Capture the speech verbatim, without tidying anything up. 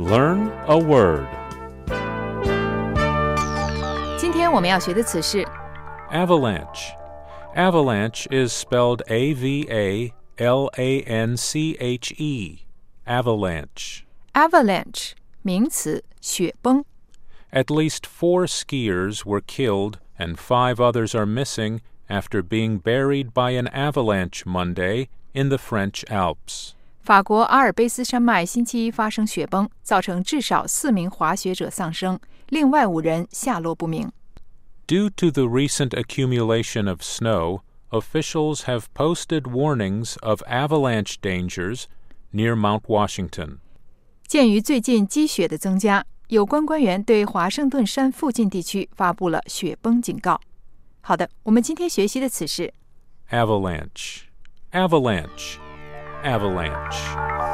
Learn a word. 今天我们要学的词是 Avalanche. Avalanche is spelled A V A L A N C H E. Avalanche. avalanche 名词，雪崩。 At least four skiers were killed and five others are missing after being buried by an avalanche Monday in the French Alps. 法国阿尔卑斯山脉星期一发生雪崩，造成至少四名滑雪者丧生，另外五人下落不明。 Due to the recent accumulation of snow, officials have posted warnings of avalanche dangers near Mount Washington. 鉴于最近积雪的增加，有关官员对华盛顿山附近地区发布了雪崩警告。好的，我们今天学习的词是 Avalanche. Avalanche. Avalanche.